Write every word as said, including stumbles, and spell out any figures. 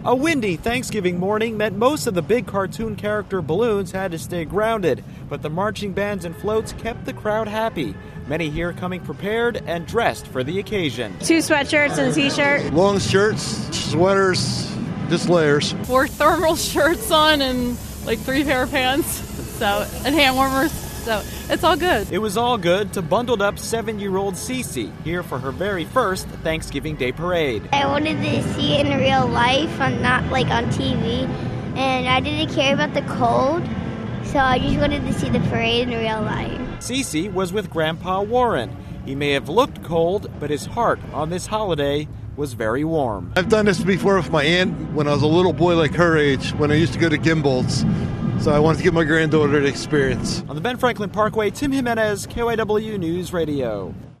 A windy Thanksgiving morning meant most of the big cartoon character balloons had to stay grounded, but the marching bands and floats kept the crowd happy. Many here coming prepared and dressed for the occasion. Two sweatshirts and a t-shirt. Long shirts, sweaters, just layers. Four thermal shirts on and like three pair of pants, so and hand warmers. So it's all good. It was all good to bundled up seven-year-old Cece here for her very first Thanksgiving Day parade. I wanted to see it in real life, on not like on T V, and I didn't care about the cold, so I just wanted to see the parade in real life. Cece was with Grandpa Warren. He may have looked cold, but his heart on this holiday was very warm. I've done this before with my aunt when I was a little boy like her age, when I used to go to Gimbals. So I wanted to give my granddaughter the experience. On the Ben Franklin Parkway, Tim Jimenez, K Y W News Radio.